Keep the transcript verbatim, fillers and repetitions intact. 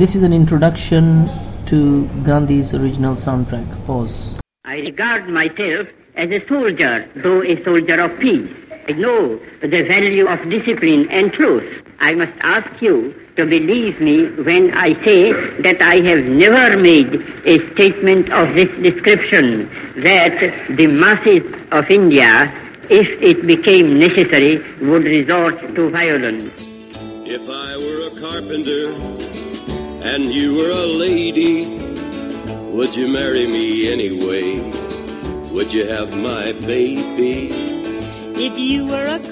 This is an introduction to Gandhi's original soundtrack. Pause. I regard myself as a soldier, though a soldier of peace. I know the value of discipline and truth. I must ask you to believe me when I say that I have never made a statement of this description, that the masses of India, if it became necessary, would resort to violence. If I were a carpenter and you were a lady, would you marry me anyway? Would you have my baby? If you were a